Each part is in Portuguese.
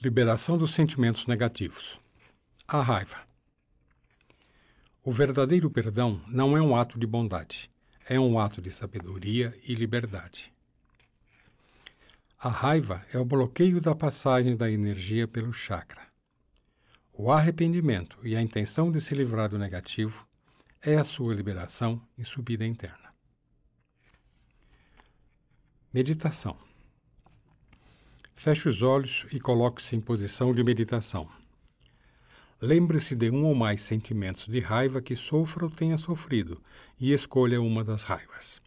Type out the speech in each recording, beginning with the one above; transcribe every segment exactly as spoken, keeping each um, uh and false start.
Liberação dos sentimentos negativos. A raiva. O verdadeiro perdão não é um ato de bondade, é um ato de sabedoria e liberdade. A raiva é o bloqueio da passagem da energia pelo chakra. O arrependimento e a intenção de se livrar do negativo é a sua liberação e subida interna. Meditação. Feche os olhos e coloque-se em posição de meditação. Lembre-se de um ou mais sentimentos de raiva que sofra ou tenha sofrido e escolha uma das raivas.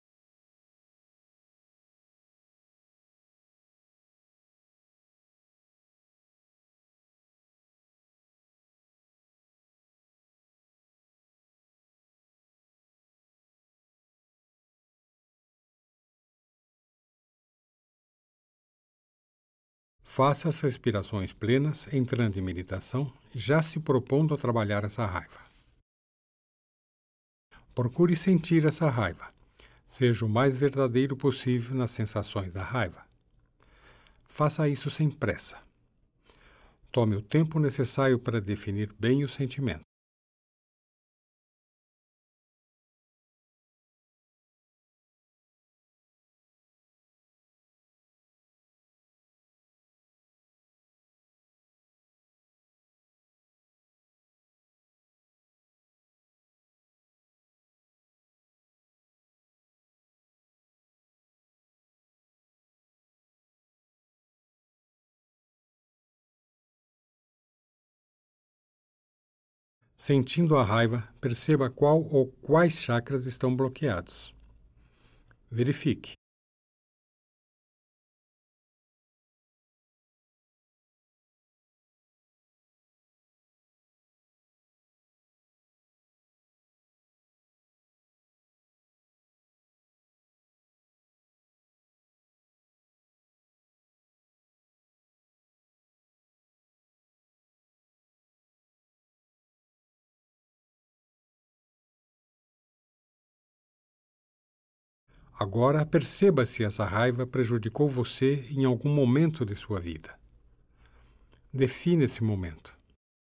Faça as respirações plenas, entrando em meditação, já se propondo a trabalhar essa raiva. Procure sentir essa raiva. Seja o mais verdadeiro possível nas sensações da raiva. Faça isso sem pressa. Tome o tempo necessário para definir bem o sentimento. Sentindo a raiva, perceba qual ou quais chakras estão bloqueados. Verifique. Agora perceba se essa raiva prejudicou você em algum momento de sua vida. Define esse momento.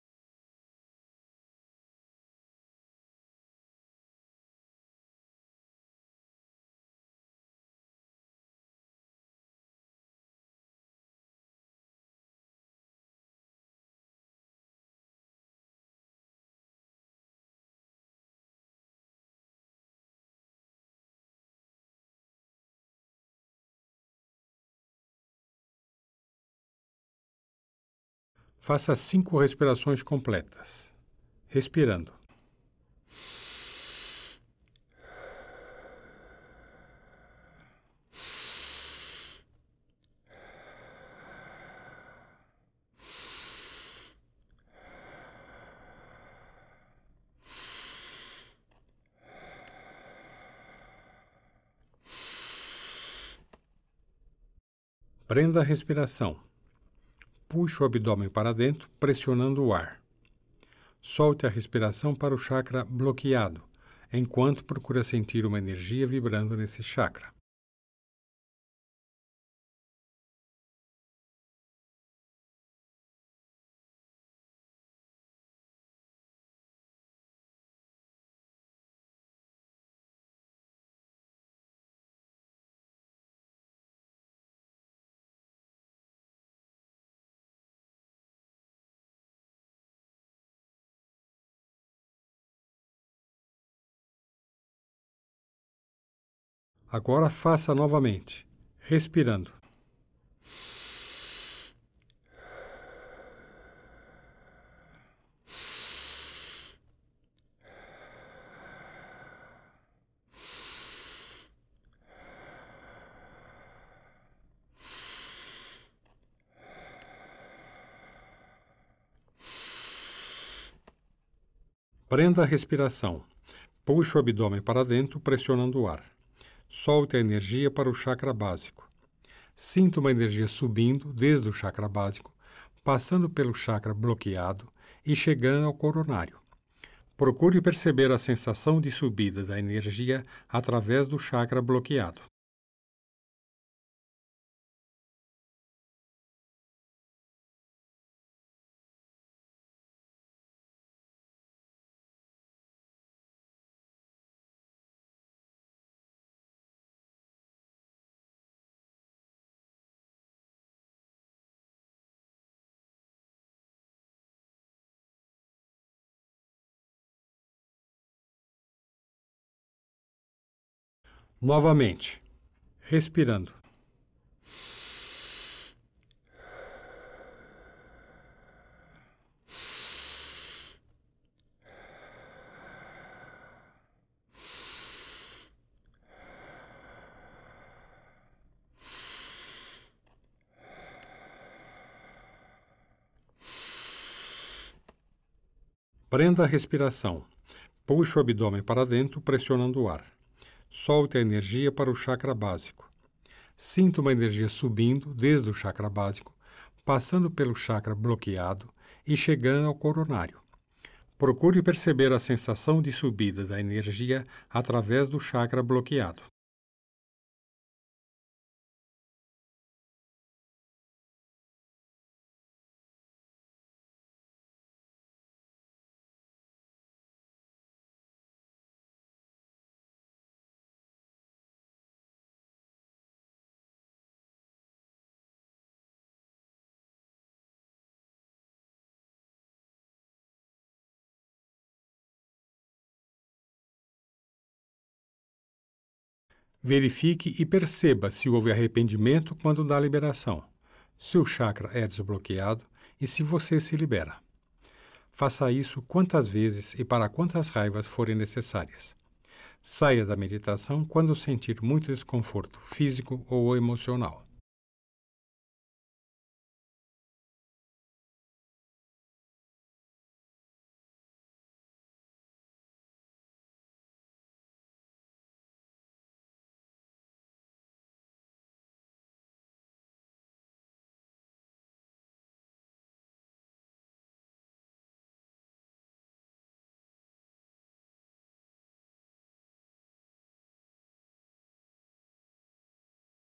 Faça cinco respirações completas, respirando. Prenda a respiração. Puxe o abdômen para dentro, pressionando o ar. Solte a respiração para o chakra bloqueado, enquanto procura sentir uma energia vibrando nesse chakra. Agora faça novamente, respirando. Prenda a respiração. Puxe o abdômen para dentro, pressionando o ar. Solte a energia para o chakra básico. Sinta uma energia subindo desde o chakra básico, passando pelo chakra bloqueado e chegando ao coronário. Procure perceber a sensação de subida da energia através do chakra bloqueado. Novamente, respirando. Prenda a respiração. Puxe o abdômen para dentro, pressionando o ar. Solte a energia para o chakra básico. Sinta uma energia subindo desde o chakra básico, passando pelo chakra bloqueado e chegando ao coronário. Procure perceber a sensação de subida da energia através do chakra bloqueado. Verifique e perceba se houve arrependimento quando dá liberação, se o chakra é desbloqueado e se você se libera. Faça isso quantas vezes e para quantas raivas forem necessárias. Saia da meditação quando sentir muito desconforto físico ou emocional.